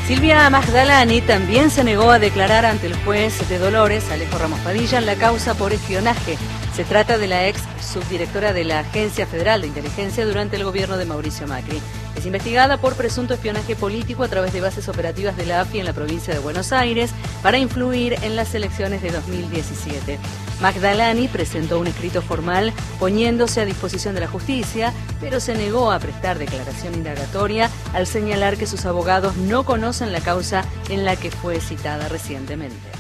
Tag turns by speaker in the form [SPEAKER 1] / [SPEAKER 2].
[SPEAKER 1] Silvia Magdalani también se negó a declarar ante el juez de Dolores, Alejo Ramos Padilla, en la causa por espionaje. Se trata de la ex subdirectora de la Agencia Federal de Inteligencia durante el gobierno de Mauricio Macri. Es investigada por presunto espionaje político a través de bases operativas de la AFI en la provincia de Buenos Aires para influir en las elecciones de 2017. Magdalani presentó un escrito formal poniéndose a disposición de la justicia, pero se negó a prestar declaración indagatoria al señalar que sus abogados no conocen la causa en la que fue citada recientemente.